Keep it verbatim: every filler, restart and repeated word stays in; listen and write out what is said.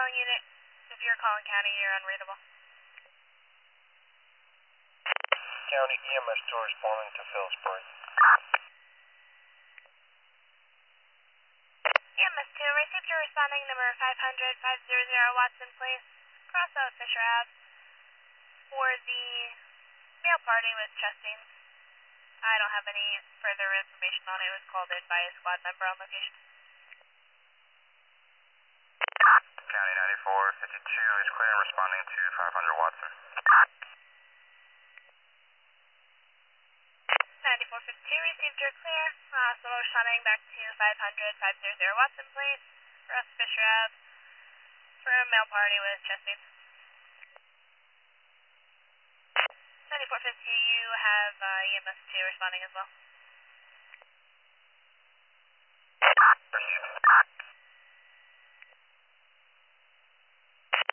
calling unit. If you're calling county, you're unreadable. County E M S two responding to Phillipsburg. E M S two, received your responding number five hundred, five hundred Watson Place, cross out Fisher Ave, for the mail party with Chestings. I don't have any further information on it. It was called in by a squad member on location. County ninety-four fifty-two is clear and responding to five hundred Watson. ninety-four fifty-two, received your clear. Uh, so we're responding back to five hundred, five hundred Watson Place, cross Fisher Ave, for a mail party with Chestings. ninety-four fifty, you have uh, E M S two responding as well.